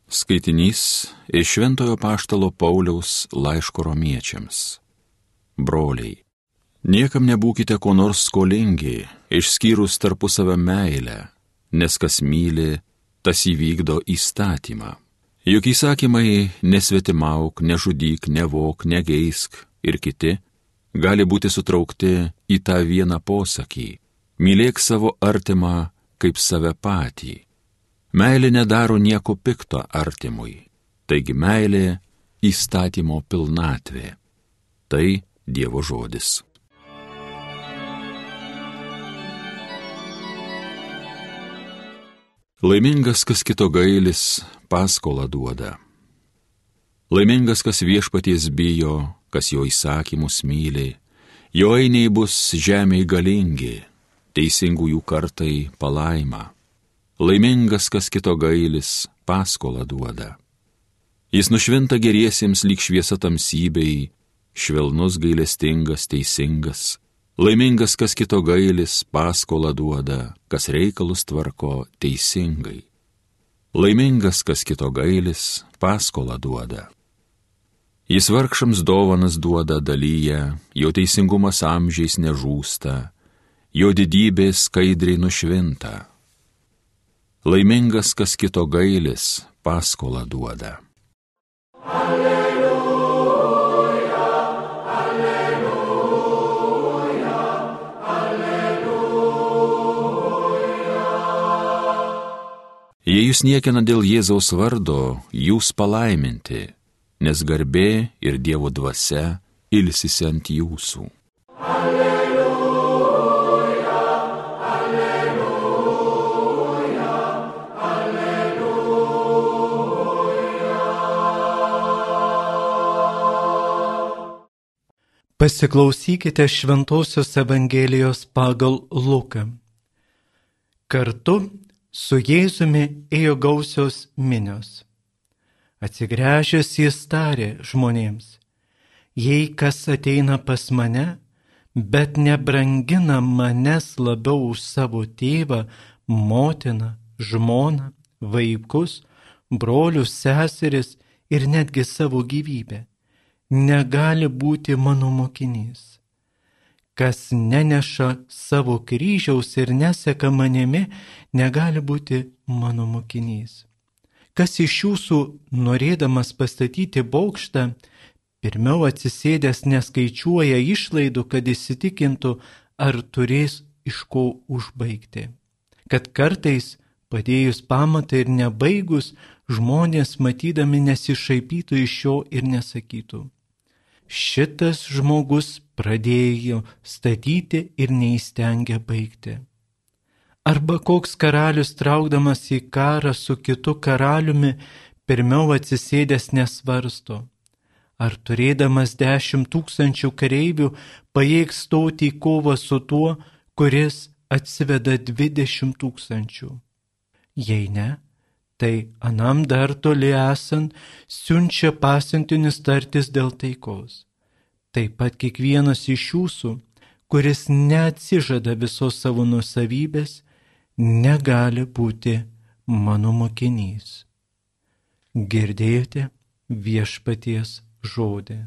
Skaitinys iš Šventojo apaštalo Pauliaus laiško romiečiams. Broliai, niekam nebūkite ko nors skolingi, išskyrus tarpusavio meilę, nes kas myli, tas įvykdo įstatymą. Juk įsakymai nesvetimauk, nežudyk, nevok, negeisk ir kiti gali būti sutraukti į tą vieną posakį: mylėk savo artimą kaip save patį. Meilė nedaro nieko pikto artimui, taigi meilė įstatymo pilnatvė. Tai Dievo žodis. Laimingas, kas kito gailis, paskolą duoda. Laimingas, kas viešpaties bijo, kas jo įsakymus myli, jo ainiai bus žemėj galingi, teisingųjų kartai palaima. Laimingas, kas kito gailis, paskolą duoda. Jis nušvinta geriesiems lyg šviesa tamsybei, švelnus, gailestingas, teisingas. Laimingas, kas kito gailis, paskolą duoda, kas reikalus tvarko teisingai. Laimingas, kas kito gailis, paskolą duoda. Jis vargšams dovanas duoda, dalyja, jo teisingumas amžiais nežūsta, jo didybė skaidriai nušvinta. Laimingas, kas kito gailis, paskolą duoda. Alleluja, alleluja, alleluja. Jei jūs niekina dėl Jėzaus vardo, jūs palaiminti, nes garbė ir Dievo dvasia ilsisi ant jūsų. Pasiklausykite Šventosios Evangelijos pagal Luką. Kartu su Jėzumi ėjo gausios minios. Atsigręžęs jis tarė žmonėms: jei kas ateina pas mane, bet nebrangina manęs labiau už savo tėvą, motiną, žmoną, vaikus, brolius, seseris ir netgi savo gyvybę, negali būti mano mokinys. Kas neneša savo kryžiaus ir neseka manimi, negali būti mano mokinys. Kas iš jūsų, norėdamas pastatyti bokštą, pirmiau atsisėdęs neskaičiuoja išlaidų, kad įsitikintų, ar turės iš ko užbaigti. Kad kartais, padėjus pamatą ir nebaigus, žmonės matydami nesišaipytų iš jo ir nesakytų: šitas žmogus pradėjo statyti ir neįstengė baigti. Arba koks karalius, traukdamas į karą su kitu karaliumi, pirmiau atsisėdęs nesvarsto, ar turėdamas 10 000 kareivių pajėgs stoti į kovą su tuo, kuris atsiveda 20 000. Jei ne, tai anam dar toli esant siunčia pasiuntinius tartis dėl taikos. Taip pat kiekvienas iš jūsų, kuris neatsižada visos savo nuosavybės, negali būti mano mokinys. Girdėjote viešpaties žodį.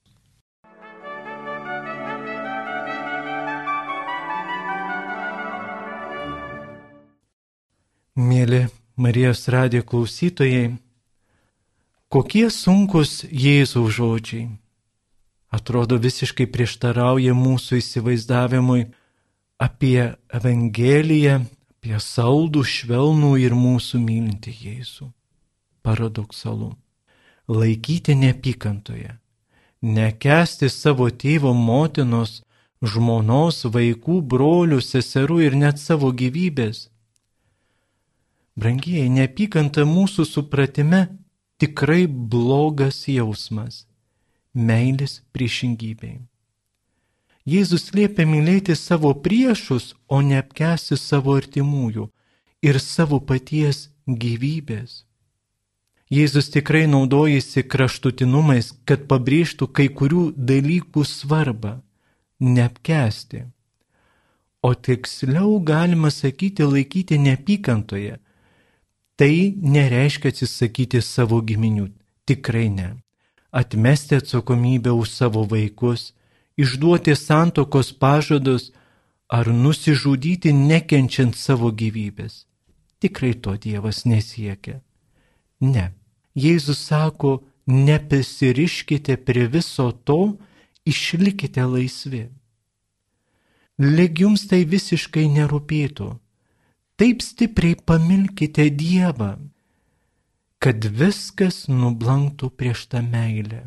Mėly Marijos radijo klausytojai, kokie sunkus Jėzaus žodžiai. Atrodo, visiškai prieštarauja mūsų įsivaizdavimui apie Evangeliją, apie saldų, švelnų ir mūsų mylintį Jėzų. Paradoksalu. Laikyti neapykantoje, nekęsti savo tėvo, motinos, žmonos, vaikų, brolių, seserų ir net savo gyvybės. Brangieji, neapykanta mūsų supratime tikrai blogas jausmas, meilės priešingybei. Jėzus liepia mylėti savo priešus, o neapkęsti savo artimųjų ir savo paties gyvybės. Jėzus tikrai naudojasi kraštutinumais, kad pabrėžtų kai kurių dalykų svarbą – neapkęsti. O tiksliau galima sakyti laikyti neapykantoje. Tai nereiškia atsisakyti savo giminių, tikrai ne. Atmesti atsakomybę už savo vaikus, išduoti santuokos pažadus ar nusižudyti nekenčiant savo gyvybės. Tikrai to Dievas nesiekia. Ne. Jėzus sako, neprisiriškite prie viso to, išlikite laisvi. Lyg jums tai visiškai nerūpėtų. Taip stipriai pamilkite Dievą, kad viskas nublanktų prieš tą meilę.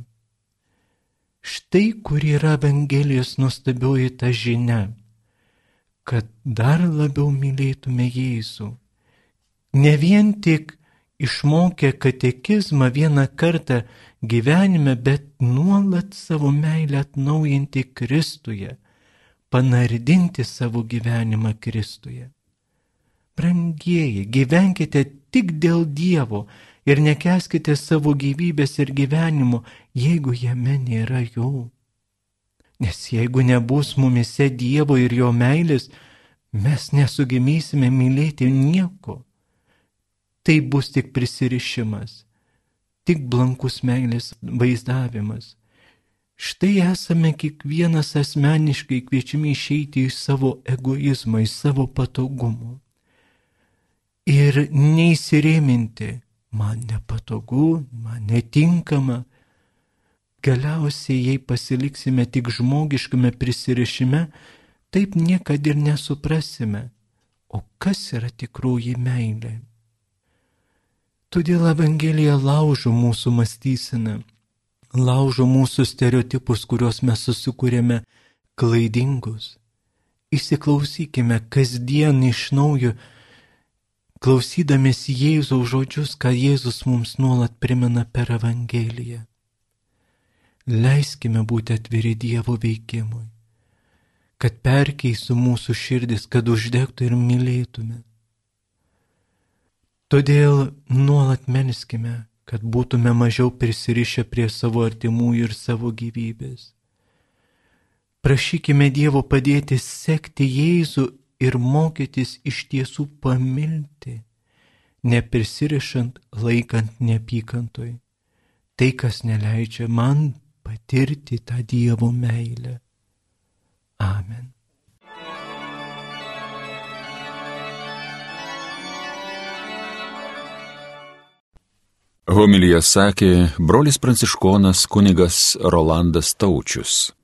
Štai kur yra Evangelijos nuostabioji ta žinia, kad dar labiau mylėtume Jėzų. Ne vien tik išmokę katekizmą vieną kartą gyvenime, bet nuolat savo meilę atnaujinti Kristuje, panardinti savo gyvenimą Kristuje. Brangieji, gyvenkite tik dėl Dievo ir nekęskite savo gyvybės ir gyvenimo, jeigu jame nėra jo. Nes jeigu nebus mumise Dievo ir jo meilės, mes nesugebėsime mylėti nieko. Tai bus tik prisirišimas, tik blankus meilės vaizdavimas. Štai esame kiekvienas asmeniškai kviečiami išeiti iš savo egoizmo, iš savo patogumo. Ir neįsirėminti, man nepatogu, man netinkama. Galiausiai, jei pasiliksime tik žmogiškame prisirišime, taip niekad ir nesuprasime, o kas yra tikroji meilė. Todėl Evangelija laužo mūsų mąstyseną, laužo mūsų stereotipus, kuriuos mes susikūrėme klaidingus. Įsiklausykime kasdien iš naujo, klausydamės Jėzaus žodžius, ką Jėzus mums nuolat primena per Evangeliją. Leiskime būti atviri Dievo veikimui, kad perkeistų mūsų širdis, kad uždegtų ir mylėtume. Todėl nuolat melskime, kad būtume mažiau prisirišę prie savo artimųjų ir savo gyvybės. Prašykime Dievo padėti sekti Jėzų ir mokytis iš tiesų pamilti, neprisirišant, laikant neapykantoj. Tai, kas neleidžia man patirti tą Dievo meilę. Amen. Homiliją sakė brolis pranciškonas kunigas Rolandas Taučius.